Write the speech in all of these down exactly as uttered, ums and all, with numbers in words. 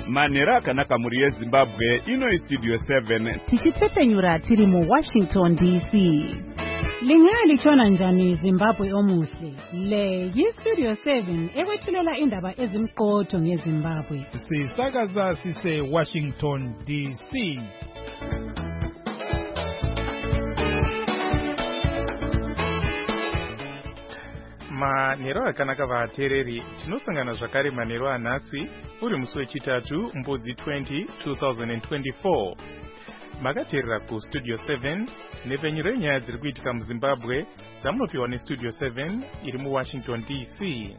Manera akanaka muri yeZimbabwe ino Studio seven. Tichitsepenyura tiri mu Washington D C. Lingali chona njani Zimbabwe omuhle. Le yi Studio seven ekwethulela indaba ezimqotho ngeZimbabwe. Sisakaza sise Washington D C. Manero akanaka vatereri tinosangana zvakare manero anhasi uri musi wechitatu mbudzi twenty twenty twenty-four. Makateerera ku Studio seven nepenyu renyaya dziri kuitika muZimbabwe dzamunopiwa neStudio seven iri muWashington D C.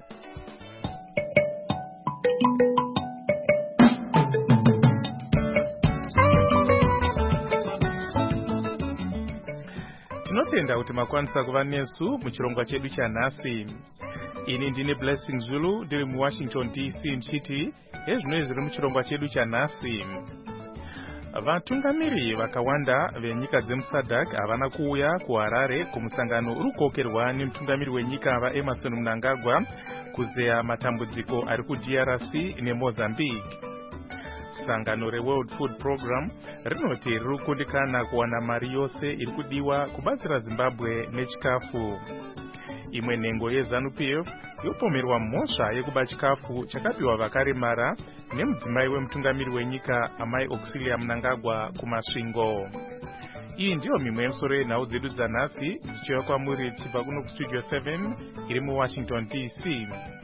Tinotenda kuti makwanisa kuva nesu muchirongwa chedu chanhasi. Ini ndine Blessing Zulu ndiri muWashington D C nchiti ezvino zviri muchirongwa chedu chanhasi. Vatungamiri vakawanda venyika dzemuSADC havana kuuya kuHarare kumusangano uri kukokerwa nemutungamiri wenyika vaEmmerson Mnangagwa kuzeya matambudziko ari kuD R C neMozambique. Sangano reWorld Food Program rinoti riri kukundikana kuwana mari yose iri kudiwa kubatsira Zimbabwe nechikafu. Imwe nhengo yeZANU P F yopomerwa mhosva yekuba chikafu chakapiwa vakaremara nemudzimai wemutungamiri wenyika Amai Auxilia Mnangagwa kumasvingo. Iyi ndiyo mimwe yemusoro yenhau dzedu dzanhasi dzichiuya kwamuri tichibva kuno kuStudio seven iri muWashington D C.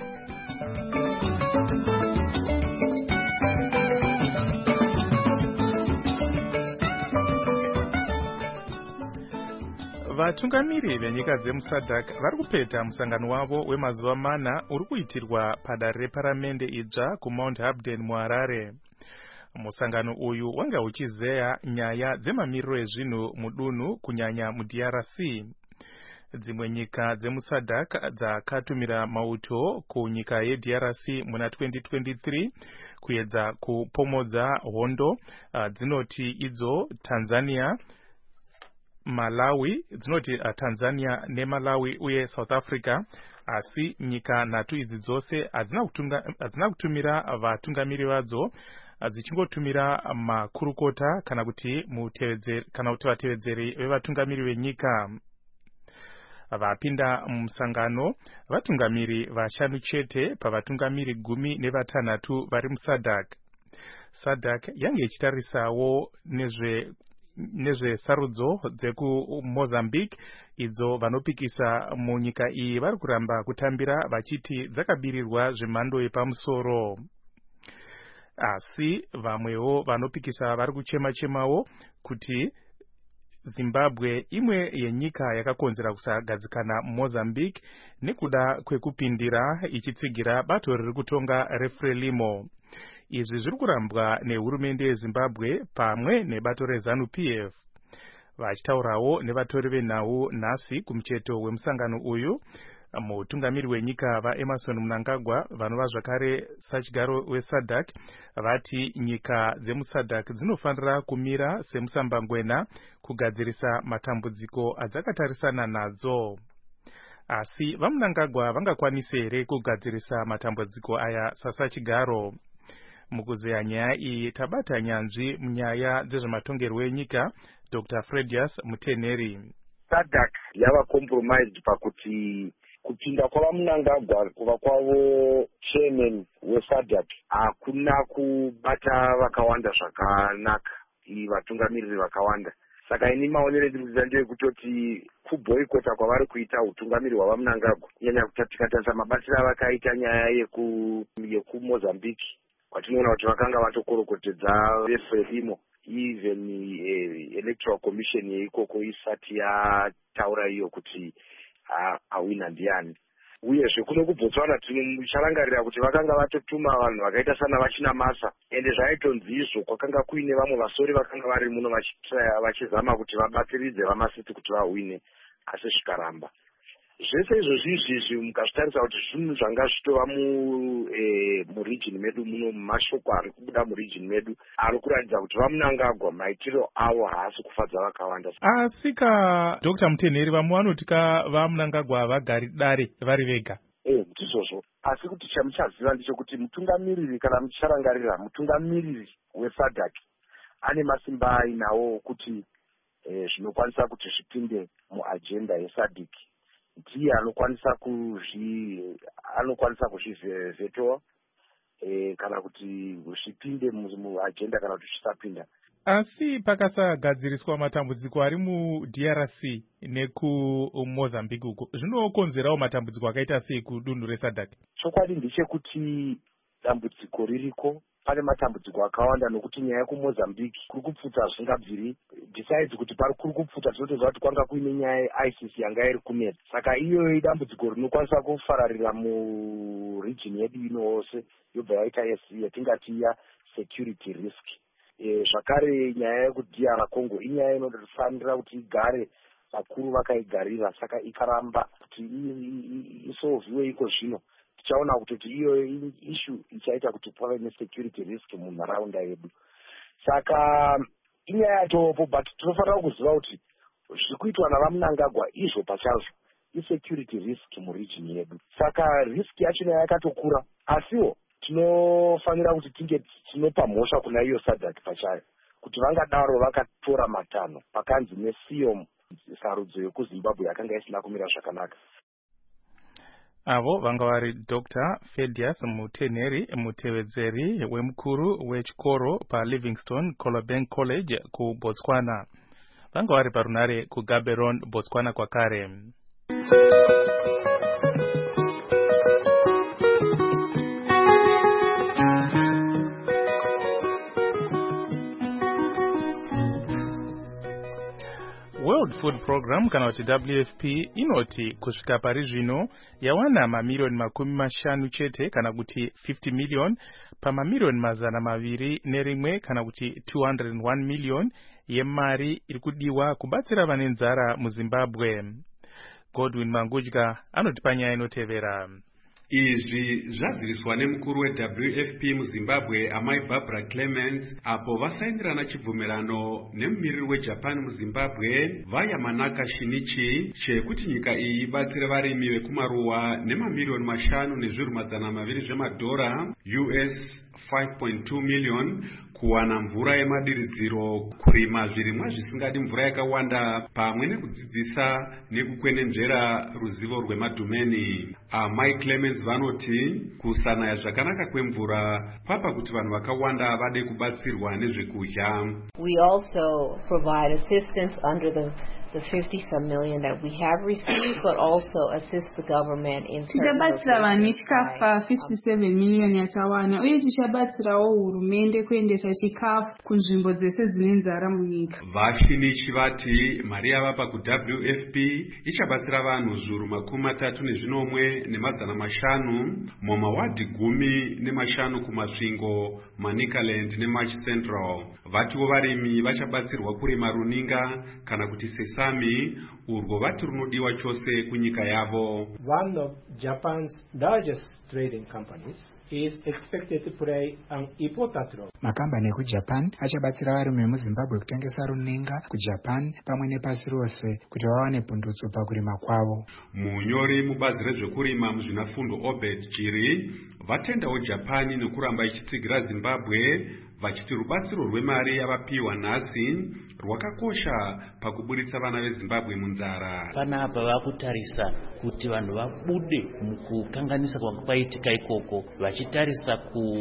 Vatungamiri venyika dzemuSADC vari kupeta musangano wavo wemazuva mana uri kuitirwa padare reparamende idzva kuMount Habden muHarare. Musangano uyu wanga uchizeya nyaya dzemamiriro ezvinhu mudunhu kunyanya muD R C. Dzimwe nyika dzemuSADC dzakatumira mauto kunyika yeD R C muna twenty twenty-three kuedza kupomodza hondo dzinoti idzo Tanzania, Malawi, dzinoti uh, Tanzania neMalawi uye South Africa, asi nyika nhatu idzi dzose hadzina kutumira vatungamiri vadzo, dzichingotumira makurukota kana kuti mutevedzeri kana kuti vatevedzeri vevatungamiri venyika. Vapinda musangano vatungamiri vashanu chete pavatungamiri gumi nevatanhatu vari muSADC. SADC yange ichitarisawo nezve nezve sarudzo dzeku Mozambique idzo vanopikisa munyika iyi vari kuramba kutambira vachiti dzakabirirwa zvemhando yepamusoro. Asi vamwewo vanopikisa vari kuchema-chemawo kuti Zimbabwe imwe yenyika yakakonzera kusagadzikana Mozambique nekuda kwekupindira ichitsigira bato riri kutonga reFrelimo. Izvi zviri kurambwa nehurumende yeZimbabwe pamwe nebato reZANU P F. Vachitaurawo nevatori venhau nhasi kumucheto wemusangano uyu, mutungamiri wenyika vaEmmerson Mnangagwa vanova zvakare sachigaro weSADC vati nyika dzemuSADC dzinofanira kumira semusambangwena kugadzirisa matambudziko adzakatarisana nadzo. Asi vaMnangagwa vangakwanise here kugadzirisa matambudziko aya sasachigaro? Mukuzeya nyaya iyi tabata nyanzvi munyaya dzezvematongerwo enyika Doctor Fredius Muteneri. SADC yava compromised pakuti kupinda kwavaMnangagwa kuva kwavo chairman weSADC hakuna kubata vakawanda zvakanaka, vatungamiriri vakawanda. Saka ini maonero endiri ndeyekutoti kuboyikota kwavari kuita utungamiri hwavaMnangagwa kunyanya tikatatarisa mabatiro avakaita nyaya yeku yekumozambique watinoona kuti vakanga vatokorokotedza reFrelimo, even uh, electoral commission yeikoko isati yataura iyo kuti awina ndiani. Uyezve kuno kuBotswana ticharangarira kuti vakanga vatotuma vanhu vakaita sana vachina masa, ende zvaitonzi izvo kwakanga kuine vamwe vasori vakanga vari muno vachizama kuti vabatsiridze vamasiti kuti vahwine, asi zvikaramba. Zvese izvozvi izvizvi mukazvitarisa kuti zvinhu zvanga zvitova muregion medu muno, mashoko ari kubuda muregion medu ari kuratidza kuti vaMnangagwa maitiro avo haasi kufadza vakawanda. Asi ka Doctor Muteneri vamwe vanoti ka vaMnangagwa vagari dare vari vega. Eh, ndizvozvo. asi kuti chamuchaziva ndechekuti mutungamiriri kana mucharangarira mutungamiriri wesadhak ane masimba ainawo kuti eh, zvinokwanisa kuti zvipinde muagenda yesadhik ndiye anokwanisa kuzvi anokwanisa kuzvivhetowa eh, kana kuti zvipinde muagenda kana kuti zvisapinda. Asi pakasagadziriswa matambudziko ari mu-D R C neku-Mozambique uko zvinokonzerawo matambudziko akaita sei kudunhu resadhak? Chokwadi ndechekuti dambudziko ririko, pane matambudziko akawanda nokuti nyaya yekumozambique kuri kupfuta zvingabviri besides kuti pari kuri kupfuta tinotoziva kuti kwanga kuine nyaya ye-I C C yanga iri kunetsa. Saka iyoyo idambudziko rinokwanisa kufararira muregion yedu ino wose yobva yaita yatingati ya security risk. Zvakare nyaya yekuti D R Congo inyaya inofanira kuti igare vakuru vakaigarira, saka ikaramba kuti isolviwe iko zvino tichaona kuti iyo issue ichaita kuti pave nesecurity risk munharaunda yedu. Saka inyaya yatopo, but tinofanira kuziva kuti zviri kuitwa navamunangagwa izvo pachazvo isecurity risk muregion yedu. Saka risk yacho nyaya yakatokura, asiwo tinofanira kuti tinge tinopa mhosva kuna iyo sadhak pachayo kuti vangadaro vakatora matanho pakanzi nesiyom sarudzo yekuzimbabwe yakanga isina kumira zvakanaka. Avo vanga vari Doctor Fedius Muteneri, mutevedzeri wemukuru wechikoro paLivingstone Colobank College kuBotswana. Vanga vari parunare kuGaborone, Botswana kwakare. World Food Program kana kuti W F P inoti kusvika pari zvino yawana mamiliyoni makumi mashanu chete kana kuti fifty million pamamiliyoni mazana maviri nerimwe kana kuti two hundred one million yemari iri kudiwa kubatsira vane nzara muZimbabwe. Godwin Mangudya anoti panyaya inotevera. Izvi zvaziviswa nemukuru we-W F P muZimbabwe amai Barbara Clements apo vasaindirana chibvumirano nemumiriri weJapan muZimbabwe vayamanaka Shinichi chekuti nyika iyi ibatsire varimi vekumaruwa nemamiliyoni mashanu nezviru mazana maviri zvemadhora U S five point two million kuwana mvura yemadiridziro, kurima zvirimwa zvisingadi mvura yakawanda pamwe nekudzidzisa nekukwenenzvera ruzivo rwemadhumeni. Amai Clements vanoti kusanaya zvakanaka kwemvura papa kuti vanhu vakawanda vade kubatsirwa nezvekudya. We also provide assistance under the the fifty some million that we have received, but also assist the government in tichabatsira vanhu chikafa fifty-seven million yatawana uye tichabatsirawo hurumende kuendesa chikafu kunzvimbo dzese dzine nzara munyika. Vashinichi vati mari yavapa ku-W F P ichabatsira vanhu zviuru makumi matatu nezvinomwe nemazana mashanu mumawadhi gumi nemashanu kumasvingo Manicaland neMarch Central. Vatiwo varimi vachabatsirwa kurima runinga kana kuti sesami urwo vati runodiwa chose kunyika yavo. One of Japan's largest trading companies is expected to play an important role. Makambani ekuJapan achabatsira varimi vemuZimbabwe kutengesa runinga kuJapan pamwe nepasi rose kuti vawane pundutso pakurima kwavo. Munyori mubazi rezvekurima muzvinafundo Obed Chiri vatendawo Japani nekuramba ichitsigira Zimbabwe vachiti rubatsiro rwemari yavapiwa nhasi rwakakosha pakuburitsa vana veZimbabwe munzara. Panapa vakutarisa kuti vanhu vabude mukukanganisa kwanga kwaitika ikoko, vachitarisa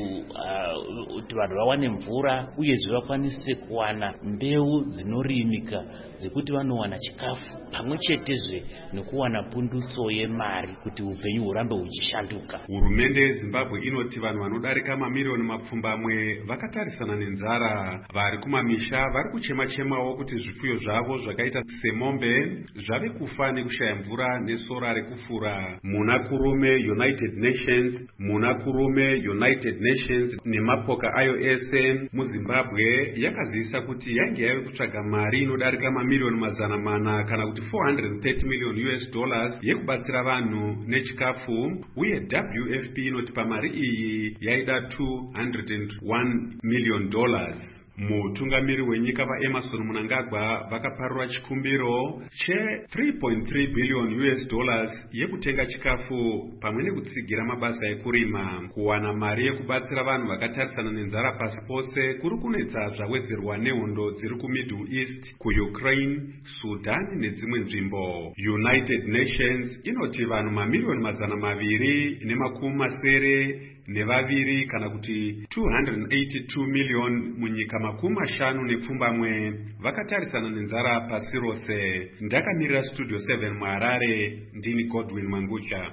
kuti vanhu vawane mvura uyezve vakwanise kuwana mbeu dzinorimika dzekuti vanowana chikafu pamwe chetezve nekuwana pundutso yemari kuti upenyu hurambe huchishanduka. Hurumende yeZimbabwe inoti vanhu vanodarika mamiliyoni mapfumbamwe vakatarisana nenzara. Vari kumamisha vari kuchema-chemawo kuti zvifuyo zvavo zvakaita semombe zvave kufa nekushaya mvura nesora rekufura. Muna kurume United Nations, muna kurume United Nations nemapoka ayo ese muZimbabwe yakazivisa kuti yange yave kutsvaga mari inodarika mamiliyoni mazana mana kana kuti four hundred thirty million U S dollars yekubatsira vanhu nechikafu, uye W F P inoti pamari iyi yaida two hundred one million million dollars. Mutungamiri wenyika vaEmerson Mnangagwa vakaparura chikumbiro che three point three billion U S dollars yekutenga chikafu pamwe nekutsigira mabasa ekurima. Kuwana mari yekubatsira vanhu vakatarisana nenzara pasi pose kuri kunetsa zvawedzerwa nehondo dziri kuMiddle East, kuUkraine, Sudan nedzimwe nzvimbo. United Nations inoti vanhu mamiliyoni mazana maviri nemakumi masere nevaviri kana kuti two hundred eighty-two million munyika makumi mashanu nepfumbamwe vakatarisana nenzara pasi rose. Ndakamirira Studio seven muHarare, ndini Godwin Mangusha.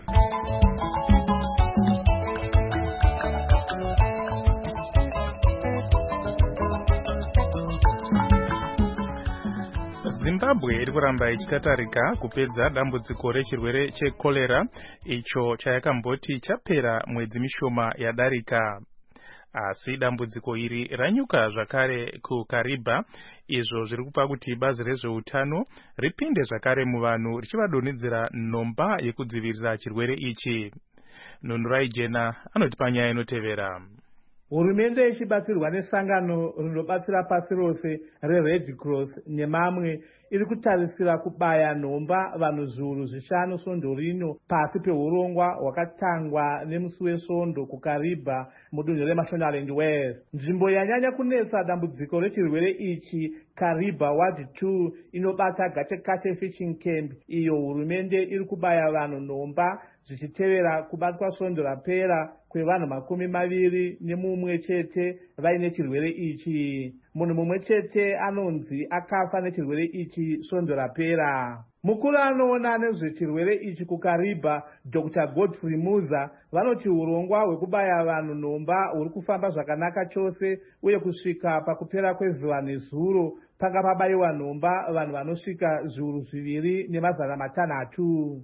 Zimbabwe iri kuramba ichitatarika kupedza dambudziko rechirwere chekolera icho chayakamboti chapera mwedzi mishoma yadarika. Asi dambudziko iri ranyuka zvakare kuKariba, izvo zviri kupa kuti bazi rezveutano ripinde zvakare muvanhu richivadonhedzera nhomba yekudzivirira chirwere ichi. Nunurai Jena anoti panyaya inotevera. Hurumende ichibatsirwa nesangano rinobatsira pasi rose reRed Cross nemamwe iri kutarisira kubaya nhomba vanhu zviuru zvishanu svondo rino pasi peurongwa hwakatangwa nemusi wesvondo kuKariba mudunhu reMashonaland West. Nzvimbo yanyanya kunetsa dambudziko rechirwere ichi Kariba Ward two inobata Gachekache Fishing Camp, iyo hurumende iri kubaya vanhu nhomba zvichitevera kubatwa svondo rapera kwevanhu makumi maviri nemumwe chete vaine chirwere ichi. Munhu mumwe chete anonzi akafa nechirwere ichi svondo rapera. Mukuru anoona nezvechirwere ichi kuKariba, Doctor Godfrey Muza, vanoti urongwa hwekubaya vanhu nhomba huri kufamba zvakanaka chose uye kusvika pakupera kwezuva nezuro panga pabayiwa nhomba vanhu vanosvika zviuru zviviri nemazana matanhatu.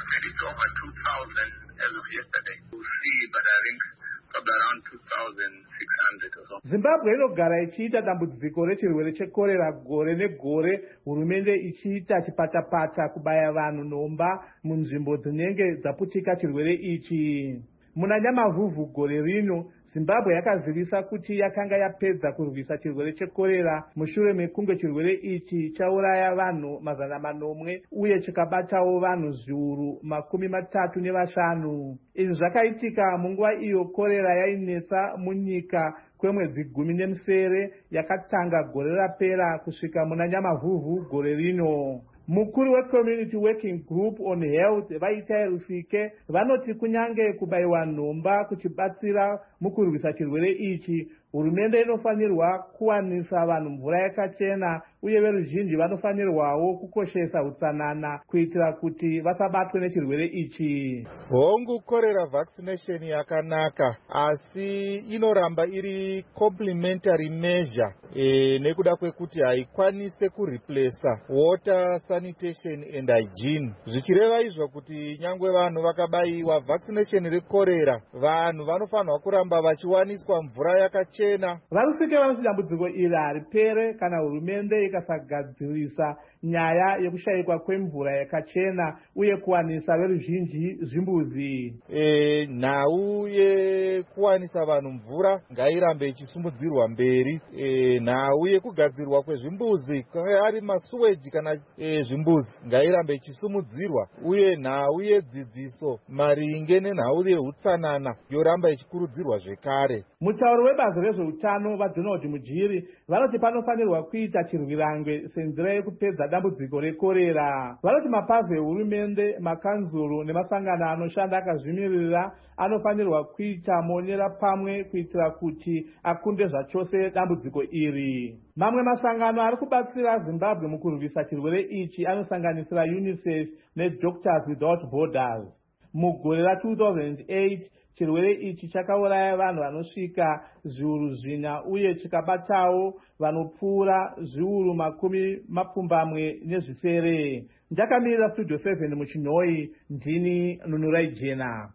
Zimbabwe inogara ichiita dambudziko rechirwere chekorera gore negore, hurumende ichiita chipatapata kubaya vanhu nhomba munzvimbo dzinenge dzaputika chirwere ichi. Muna Nyamavhuvhu gore rino, Zimbabwe yakazivisa kuti yakanga yapedza kurwisa chirwere chekorera mushure mekunge chirwere ichi chauraya vanhu mazana manomwe uye chikabatawo vanhu zviuru makumi matatu nevashanu. Izvi zvakaitika munguva iyo korera yainetsa munyika kwemwedzi gumi nemusere yakatanga gore rapera kusvika muna Nyamavhuvhu gore rino. Mukuru weCommunity Working Group on Health Vaitai Rufike vanoti kunyange kubayiwa nhomba kuchibatsira mukurwisa chirwere ichi, hurumende inofanirwa kuwanisa vanhu mvura yakachena uye veruzhinji vanofanirwawo kukoshesa utsanana kuitira kuti vasabatwe nechirwere ichi. Hongu korera vaccination yakanaka, asi inoramba iri complementary measure e, nekuda kwekuti haikwanise kureplace water sanitation and hygiene. Zvichireva izvo kuti nyangwe vanhu vakabayiwa vaccination rekorera, vanhu vanofanirwa kuramba vachiwaniswa mvura yakachena. Varusike vanoti dambudziko iri haripere kana hurumende ikasagadzirisa nyaya yekushayikwa kwemvura yakachena uye kuwanisa veruzhinji zvimbuzi. E, nhau yekuwanisa vanhu mvura ngairambe ichisumudzirwa mberi. E, nhau yekugadzirwa kwezvimbuzi ari masuweji kana e, zvimbuzi ngairambe ichisumudzirwa, uye nhau yedzidziso maringe nenhau yeutsanana yoramba ichikurudzirwa zvekare. Mutauri webazi rezveutano vaDonald Mujiri vanoti panofanirwa kuita chirwirangwe senzira yekupedza dambudziko rekorera. Vanoti mapazi ehurumende, makanzuru nemasangano anoshanda akazvimirira anofanirwa kuita monera pamwe kuitira kuti akunde zvachose dambudziko iri. Mamwe masangano ari kubatsira Zimbabwe mukurwisa chirwere ichi anosanganisira UNICEF neDoctors Without Borders. Mugore ra two thousand eight chirwere ichi chakauraya vanhu vanosvika zviuru zvina uye chikabatawo vanopfuura zviuru makumi mapfumbamwe nezvisere. Ndakamirira Studio seven muChinoi, ndini Nunurai Jena.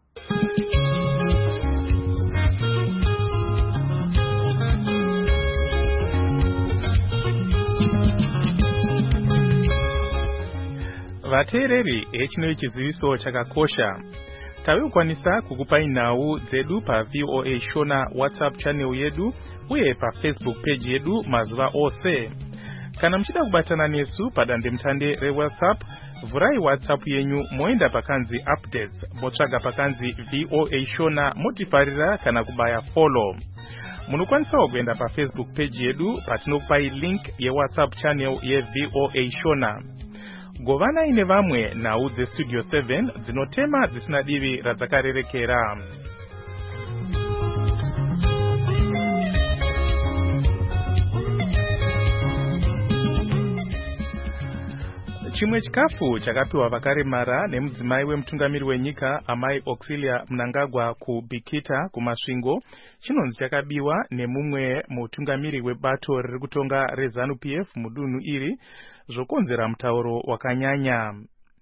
Vateereri, echino chiziviso chakakosha. Tavikwanisa kukupai nhau dzedu pa V O A Shona WhatsApp channel yedu uye pafacebook page yedu mazuva ose. Kana mchida kubatana nesu padande mutande reWhatsApp, vurai WhatsApp yenyu moenda pakanzi updates, motsvaga pakanzi V O A Shona, motifarira kana kubaya follow. Munokwanisawo kuenda pafacebook page yedu patinokupai link yeWhatsApp channel yeV O A Shona. Govana ine vamwe nhau dzestudio seven dzinotema dzisina divi radzakarerekera. Chimwe chikafu chakapiwa vakaremara nemudzimai wemutungamiri wenyika Amai Auxilia Mnangagwa kuBikita kumasvingo chinonzi chakabiwa nemumwe mutungamiri webato riri kutonga reZANU P F mudunhu iri, zvokonzera mutauro wakanyanya.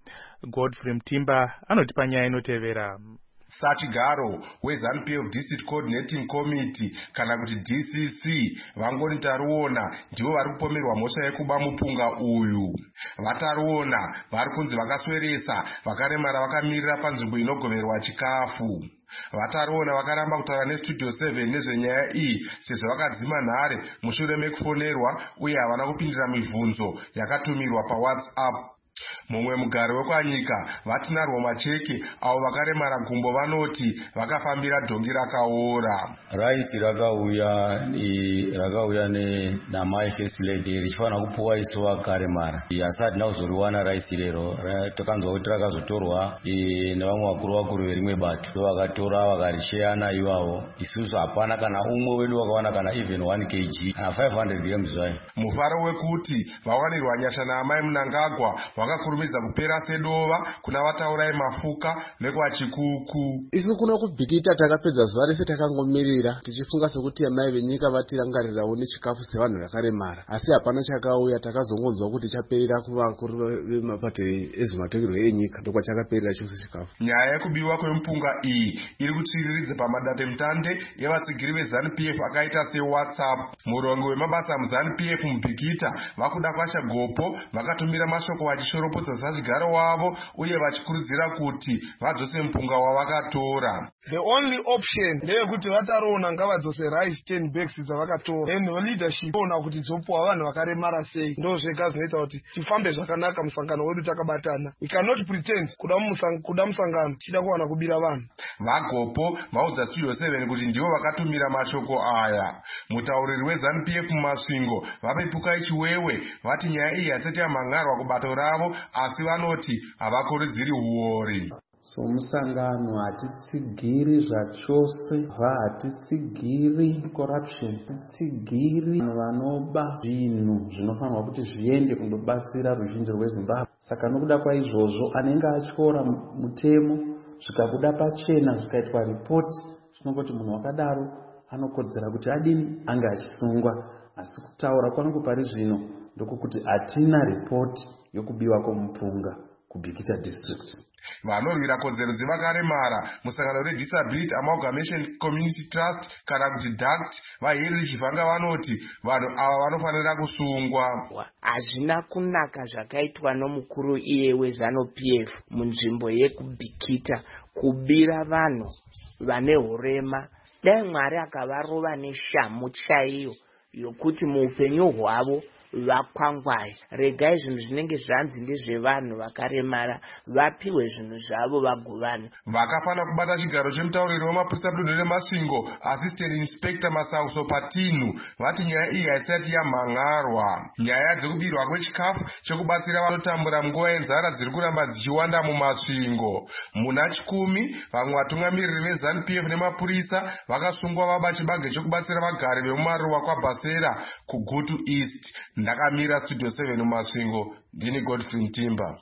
Godfrey Mtimba anotipa nyaya inotevera. Sachigaro weZANU P F District Coordinating Committee kana kuti D C C vangoni Taruona ndivo vari kupomerwa mhosva yekuba mupunga uyu. VaTaruona vari kunzi vakasweresa vakaremara vakamirira panzvimbo inogoverwa chikafu. VaTaruona vakaramba kutaura neStudio seven nezvenyaya iyi sezvo vakadzima nhare mushure mekufonerwa uye havana kupindira mibvunzo yakatumirwa paWhatsApp. Mumwe mugari wekwanyika Vatinarwo Macheke avo vakaremara gumbo vanoti vakafambira dhongi rakaora. Raisi rakauya rakauya namai first lady richifanira kupuwa isu vakaremara. Asi hatina kuzoriwana raisi rero. Takanzwa kuti rakazotorwa nevamwe vakuru vakuru verimwe bato vakatora vakarisheyana ivavo. Isusu hapana kana umwe wedu wakawana kana even one kilogram kana five hundred grams zvai. Mufaro wekuti vawanirwa nyasha naamai Mnangagwa vakakurumidza kupera sedova kuna vataurai mafuka vekwachikuku. Isu kuno kuBikita takapedza zuva rese takangomirira tichifunga sokuti amai venyika vatirangarirawo nechikafu sevanhu vakaremara, asi hapana chakauya. Takazongonzwa kuti chaperera kuvakuru vemapato ezvematongerwo enyika, ndokwachakaperera chose chikafu. Nyaya yekubiwa kwemupunga iyi iri kutsviriridza pamadandemutande evatsigiri veZANU P F akaita seWhatsApp. Murongo wemabasa muZANU P F muBikita vakuda kwasha gopo vakatumira mashoko vachishoropodza Sachigaro wavo uye vachikurudzira kuti vadzose mupunga wavakatora. The only option ndeyekuti VaTaruona ngavadzose rice ten bags dzavakatora, and the leadership ona kuti dzopuwa vanhu vakaremara sei. Ndo zvega zvinoita kuti tifambe zvakanaka musangano wedu takabatana. We cannot pretend kuda musangano tichida kuwana kubira vanhu. Vagopo vaudza Studio seven kuti ndivo vakatumira mashoko aya. Mutauriri weZANU P F mumasvingo vapepukai chiwewe vati nyaya iyi hasati yamhangarwa kubato ravo, asi vanoti havakurudziri huori. So musangano hatitsigiri zvachose, va hatitsigiri corruption, hatitsigiri vanoba zvinhu zvinofanirwa kuti zviende kundobatsira ruzhinji rweZimbabwe. Saka nokuda kwaizvozvo anenge atyora mutemo zvikabuda pachena zvikaitwa ripoti, zvinongoti munhu wakadaro anokodzera kuti adini ange achisungwa. Asi kutaura kwangu pari zvino ndokuti hatina ripoti yokubiwa kwomupunga kuBikita district. Vanorwira kodzero dzevakaremara musangano reDisability Amalgamation Community Trust kana kuti D A C T vaheri chivhanga vanoti vanhu ava vanofanira kusungwa. Hazvina kunaka zvakaitwa nomukuru iye weZANU P F munzvimbo yekuBikita kubira vanhu vane hurema. Dai Mwari akavarova neshamu chaiyo yokuti muupenyu hwavo vakwangwaye. Regai zvinhu zvinenge zvanzi ndezvevanhu vakaremara vapiwe zvinhu zvavo vagovane. Vakafana kubata chigaro chemutauriri wemapurisa mudunhu remasvingo Assistant Inspector Masauso Patinu vati nyaya iyi haisati yamhangarwa. Nyaya dzekubirwa kwechikafu chekubatsira vanotambura munguva yenzara dziri kuramba dzichiwanda mumasvingo. Muna chikumi vamwe vatungamiriri veZANU P F nemapurisa vakasungwa vaba chibage chekubatsira vagari vemumaruwa kwaBasera kuGutu East. Ndakamira Studio seven mumasvingo, ndini Godfrey Mtimba.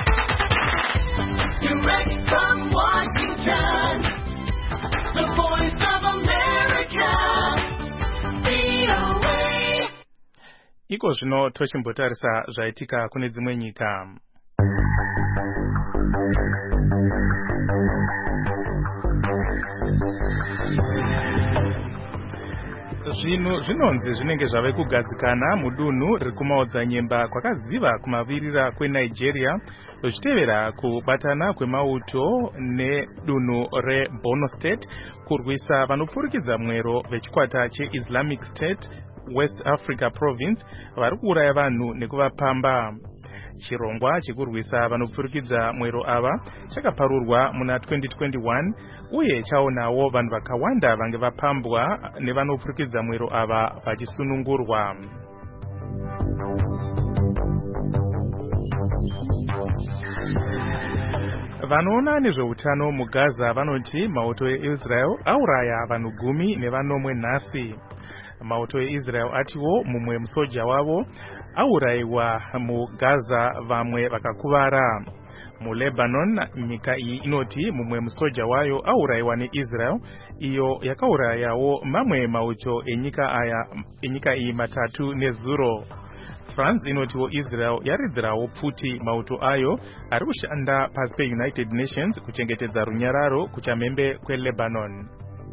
Direct from Washington, the voice of America, V O A. Iko zvino tochimbotarisa zvaitika kune dzimwe nyika. Zvino zvinonzi zvinenge zvave kugadzikana mudunhu riri kumaodzanyemba kwakaziva kumavirira kweNigeria zvichitevera kubatana kwemauto nedunhu reBorno State kurwisa vanopfurikidza mwero vechikwata cheIslamic State West Africa Province vari kuuraya vanhu nekuvapamba. Chirongwa chekurwisa vanopfurikidza mwero ava chakaparurwa muna twenty twenty-one uye chaonawo vanhu vakawanda vange vapambwa nevanopfurikidza mwero ava vachisunungurwa. Vanoona nezveutano muGaza vanoti mauto eIsrael auraya vanhu gumi nevanomwe nhasi. Mauto eIsrael atiwo mumwe musoja wavo aurayiwa muGaza vamwe vakakuvara. MuLebanon nyika iyi inoti mumwe musoja wayo aurayiwa neIsrael iyo yakaurayawo mamwe mauto enyika aya enyika iyi matatu nezuro. France inotiwo Israel yaridzirawo pfuti mauto ayo ari kushanda pasi peUnited Nations kuchengetedza runyararo kuchamhembe kweLebanon.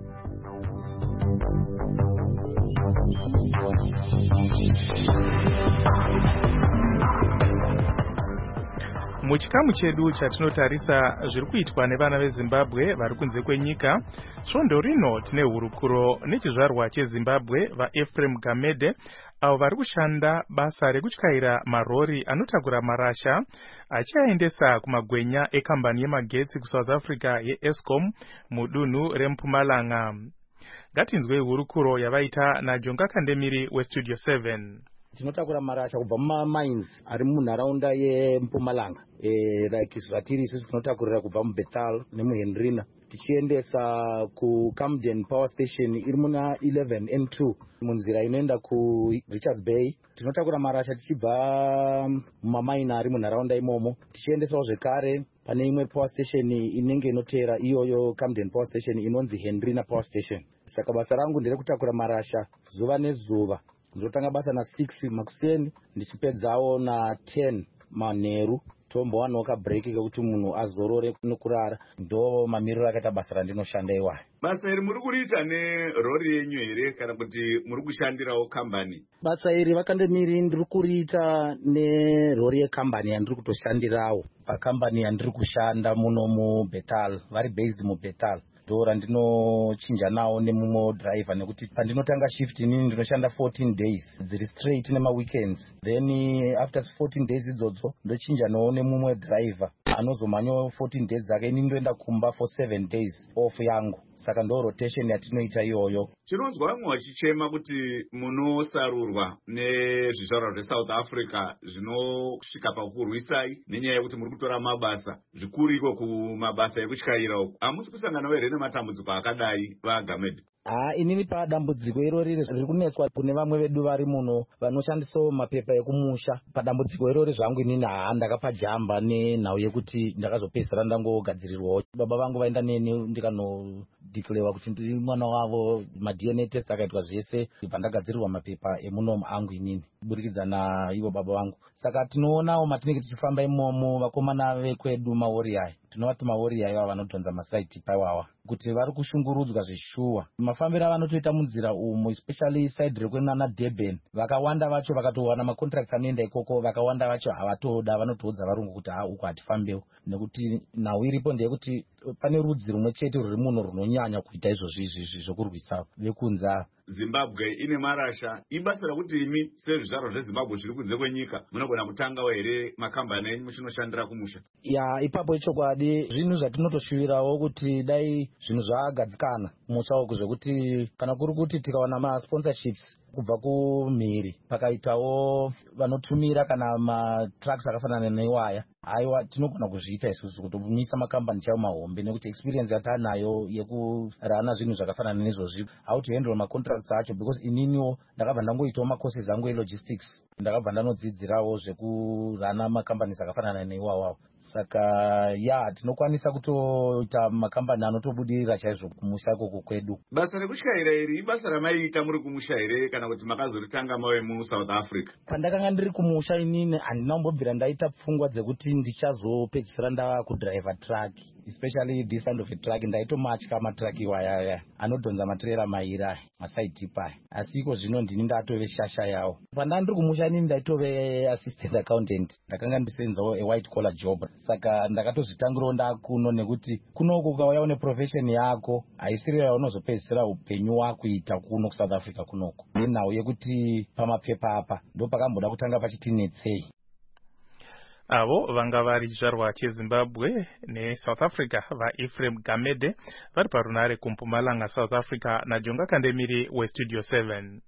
Muchikamu chedu chatinotarisa zviri kuitwa nevana veZimbabwe vari kunze kwenyika, svondo rino tine hurukuro nechizvarwa cheZimbabwe vaEphraim Gamede avo vari kushanda basa rekutyaira marori anotakura marasha achiaendesa kumagwenya ekambani yemagetsi kuSouth Africa yeEskom mudunhu reMpumalanga. Ngatinzwei hurukuro yavaita naJonga Kandemiri weStudio seven. Tinotakura marasha kubva mumamines ari munharaunda yeMpumalanga e, like zvatiri isusu tinotakurira kubva muBethal nemuHenrina tichiendesa kuCamden Power Station iri muna eleven N two munzira inoenda kuRichards Bay. Tinotakura marasha tichibva mumamaini ari munharaunda imomo tichiendesawo zvekare pane imwe power station inenge inoteera iyoyo Camden Power Station inonzi Henrina Power Station. Saka basa rangu nderekutakura marasha zuva nezuva. Ndotanga basa na six makuseni ndichipedzawo na ten manheru tombowanawo kabreak kekuti munhu azorore nokurara. Ndo mamiriro akaita basa randinoshanda iwayo. Basa iri muri kuriita nerori yenyu here kana kuti muri kushandirawo kambani? Basa iri vakandemiri ndiri kuriita nerori yekambani yandiri kutoshandirawo pakambani yandiri kushanda muno muBethal, vari based muBethal. Dora ndinochinja nawo nemumwe driver nekuti pandinotanga shift inini ndinoshanda fourteen days dziri straight nema weekends, then after fourteen days idzodzo ndochinja nawo nemumwe driver anozomanyawo fourteen days dzake inini ndoenda kumba for seven days off yangu. Saka ndo rotation yatinoita iyoyo. Chinonzwa vamwe vachichema kuti munosarurwa nezvizvarwa zveSouth Africa zvinosvika pakurwisai nenyaya yekuti muri kutora mabasa zvikuru iko kumabasa ekutyaira uku. Hamusi kusangana here nematambudziko akadai vaGamede? Ah, inini padambudziko irori riri kunetswa kune vamwe vedu vari muno vanoshandisawo mapepa ekumusha. Padambudziko irori zvangu inini haa ndakapa jamba nenhau yekuti ndakazopedzisira ndangogadzirirwawo. Baba vangu vaenda neni ndikanodhiklewa kuti ndiri mwana wavo, maD N A test akaitwa zvese pandagadzirirwa mapepa emunomu angu inini kuburikidza naivo baba vangu. Saka tinoonawo matinenge tichifamba imomo vakomana vekwedu mawarrior, tinovati mawarrior iva vanodhonza masaiti paiwawa kuti vari kushungurudzwa zveshuwa. Mafambiro avanotoita munzira umu especially side rekwenana Durban, vakawanda vacho vakatowana macontracts anoenda ikoko, vakawanda vacho havatoda, vanotoudza varungu kuti ha uko hatifambewo nekuti nhau iripo ndeyekuti pane rudzi rumwe chete ruri muno runonyanya kuita izvozvi izvi zvokurwisa vekunza. Zimbabwe ine marasha, ibasa rakuti imi sezvizvarwa zveZimbabwe zviri kunze kwenyika munogona kutangawo here makambani enyu muchinoshandira kumusha? Ya, ipapo ichokwadi zvinhu zvatinotoshuwirawo kuti dai zvinhu zvagadzikana kumusha uku zvekuti kana kuri kuti tikawana masponsorships kubva kumhiri pakaitawo vanotumira kana matrucks akafanana neiwaya, aiwa tinogona kuzviita isusu kutomisa makambani chaiwo mahombe nekuti experience yatanayo yekurana zvinhu zvakafanana nezvozvi, how to handle macontracts acho, because ininiwo ndakabva ndangoitawo macourses angu elogistics, ndakabva ndanodzidzirawo zvekurana makambani akafanana neiwawawo. Saka ya tinokwanisa kutoita makambani anotobudirira chaizvo kumusha ikoko kwedu. Basa rekutyaira iri ibasa ramaiita muri kumusha here kana kuti makazoritanga mawe muSouth Africa? Pandakanga ndiri kumusha inini handina kumbobvira ndaita pfungwa dzekuti ndichazopedzisira ndava kudriver truck. especially this kind of a truck ndaitomatya matraki iwaya anodhonza matrera maira maside tipa asi iko zvino ndini ndatove shasha yawo pandandiri kumusha nini ndaitove assistant accountant ndakanga ndisenzawo a white collar job saka ndakatozvitangirawo ndakuno nekuti kunoko ukauya une profession yako haisiri yaunozopedzisira upenyu wakuita kuno kuSouth Africa kunoko nenhau yekuti pamapepa apa ndo pakamboda kutanga pachitinetsei. Avo vanga vari chizvarwa cheZimbabwe neSouth Africa vaEphraim Gamede vari parunare kuMpumalanga South Africa naJonga Kandemiri weStudio seven.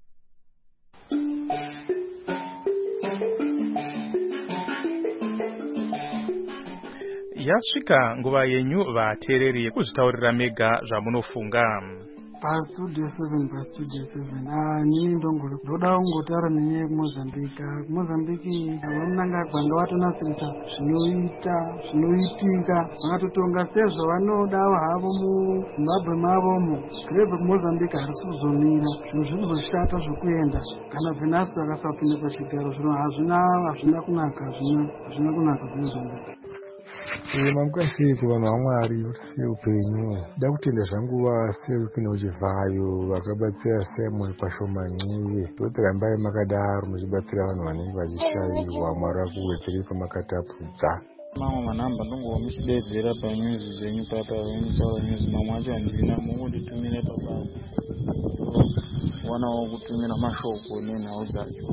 Yasvika nguva yenyu vateereri yekuzvitaurira mega zvamunofunga. PaStudio seven PaStudio seven ah ni ndongolo ndoda ungotara nenyaya yeMozambique. Mozambique vanonanga ndawatonasirisa zvinoita zvinoitika vakatotonga sezvo vanoda havo muZimbabwe mavomo greve kuMozambique harisi kuzomira zvinhu zviri kuzoshata zvokuenda kana venasi vakasapinda pachigaro zvino hazvina hazvina kunaka hazvina kunaka kuMozambique. Mamukasi kuvanhu vaMwari kuti upenyu da kutenda zvangu vasekino uchivhayo vakabatsira Simon Pashomanyiwe totirambai makadaro muchibatsira vanhu vanenge vachishayiwa Mwari akuwedzere pamakatapudza. Mamwe manhamba ndongowa muchidedzera panyuzi dzenyu papa venitaura nyuzi mamwe acho handina mungonditumira papa wanawo kutumira mashoko nenhau dzacho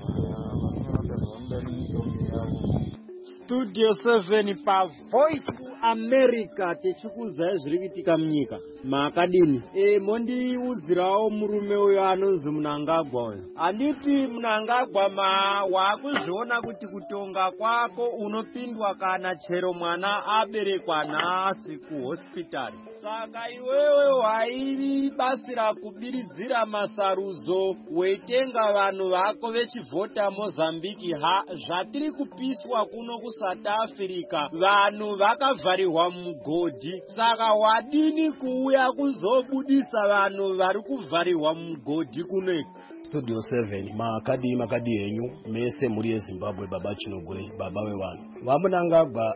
vanoda nemitombo yavo. Studio seven pa Voice America techikuzai zviri kuitika munyika makadini e mondiudzirawo murume uyo anonzi Mnangagwa uyo. Anditi Mnangagwa ma wakuzviona kuti kutonga kwako unopindwa kana chero mwana aberekwa nhasi kuhospitari. Saka iwewe wairi basi rakubiridzira masarudzo weitenga vanhu vako vechivhota Mozambique ha zvatiri kupiswa kuno kuSouth Africa vanhu vakavharirwa mugodhi. Saka wadini kuuya kuzobudisa vanhu vari kuvharirwa mugodhi kunoiko? Studio seven makadi makadi yenyu mese muri yeZimbabwe baba Chinogure baba wevanhu vaMnangagwa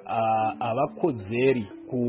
avakodzeri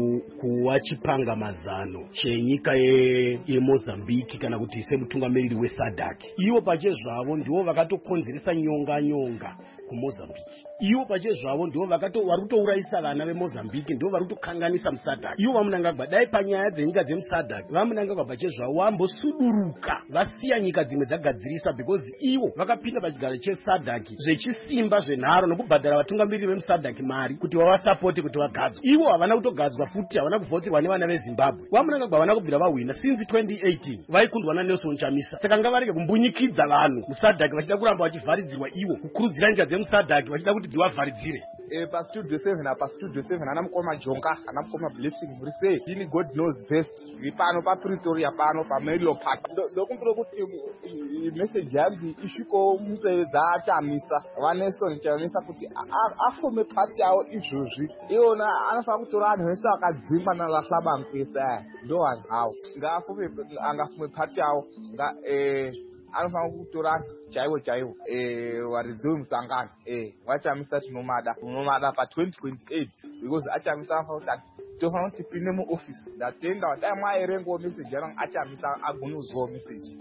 kuwa chipanga mazano chenyika yeMozambique kana kuti semutungamiriri weSADC. Ivo pachezvavo ndivo vakatokonzeresa nyonga nyonga kuMozambique. Ivo pachezvavo ndivo vakato vari kutourayisa vana veMozambique ndivo vari kutokanganisa muSADC. Ivo vaMnangagwa dai panyaya dzenyika dzemuSADC vaMnangagwa pachezvavo vambosuduruka vasiya nyika dzimwe dzagadzirisa because ivo vakapinda pachigaro cheSADC zvechisimba zvenharo nokubhadhara vatungamiriri vemuSADC mari kuti vavasapoti kuti vagadzwe. Ivo havana kutogadzwa futi havana kuvhotirwa nevana veZimbabwe. vaMnangagwa havana kubvira vahwina since twenty eighteen vaikundwa naNelson Chamisa. Saka ngavarege kumbunyikidza vanhu muSADC vachida kuramba vachivharidzirwa ivo kukurudzira nyika dzemuSADC vachida kuti dzivavharidzire. Eh, PaStudio seven PaStudio seven ana mukoma Jonga ana mukoma Blessing muri sei ini God knows best ripano paPretoria pano paMello Park ndokumbira kuti message yangu isviko musevedza Chamisa vaNelson Chamisa kuti afome party yawo izvozvi iona anofana kutora vanhu vese vakadzimba nalahlabankwesa ndo vanhu havo ngaafome angafome party yawo nga eh anofana kutora chaiwo chaiwo eh waridzi musangano eh waChamisa tinomada tinomada pa twenty twenty-eight because aChamisa afauta tofana kuti pinde mu office ndatenda wadai mwaerengo message yana aChamisa agunuzwa message.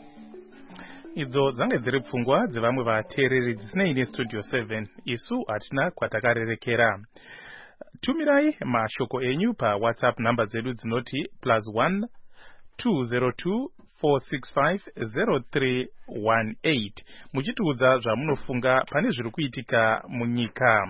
Idzo dzange dziri pfungwa dzevamwe vateereri dzisinei neStudio seven isu hatina kwatakarerekera. Tumirai mashoko enyu pa WhatsApp namba dzedu dzinoti plus one two zero two four six five zero three one eight muchitiudza zvamunofunga pane zviri kuitika munyika.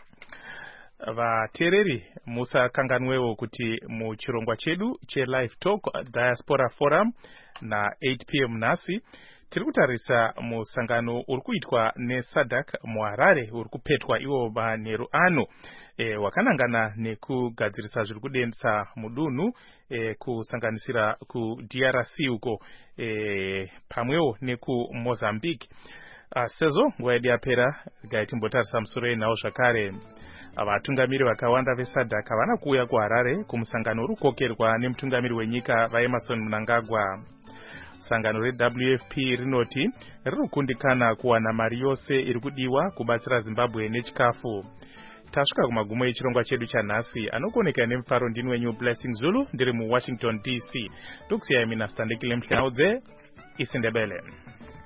Vateereri musakanganwewo kuti muchirongwa chedu cheLive Talk Diaspora Forum na eight p m nhasi tiri kutarisa musangano uri kuitwa neSADC muHarare uri kupetwa iwo manheru ano e, wakanangana nekugadzirisa zviri kudendesa mudunhu e, kusanganisira kuD R C uko e, pamwewo nekuMozambique. Sezvo nguva yedu yapera regai timbotarisa musoro yenhau zvakare. Vatungamiri vakawanda veSADC havana kuuya kuHarare kumusangano uri kukokerwa nemutungamiri wenyika vaEmmerson Mnangagwa. Sangano reW F P rinoti riri kukundikana kuwana mari yose iri kudiwa kubatsira Zimbabwe nechikafu. tasvika kumagumo echirongwa chedu chanhasi. Anokuoneka nemufaro ndini wenyu Blessing Zulu ndiri muWashington D C. Tokusiyai mina Standekile Mhlauze, isiNdebele.